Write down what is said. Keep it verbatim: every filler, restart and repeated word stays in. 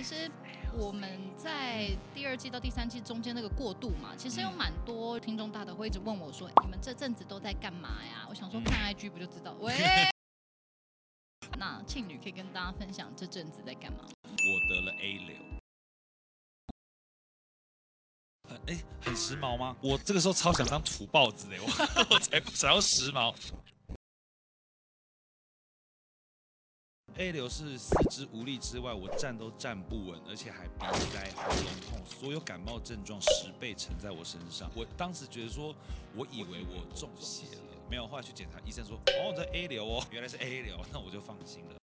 实我们在第二季到第三季中间那个过渡嘛，其实有蛮多听众大德会一直问我说，你们这阵子都在干嘛呀？我想说看 I G 不就知道？喂，那庆女可以跟大家分享这阵子在干嘛？ 我得了 A 流。很哎、很时髦吗？我这个时候超想当土豹子的，我我才不想要时髦。A 流是四肢无力之外，我站都站不稳，而且还鼻塞、喉咙痛，所有感冒症状十倍乘在我身上。我当时觉得说，我以为我中邪了，没有，后来去检查，医生说，哦，这 A 流哦，原来是 A 流，那我就放心了。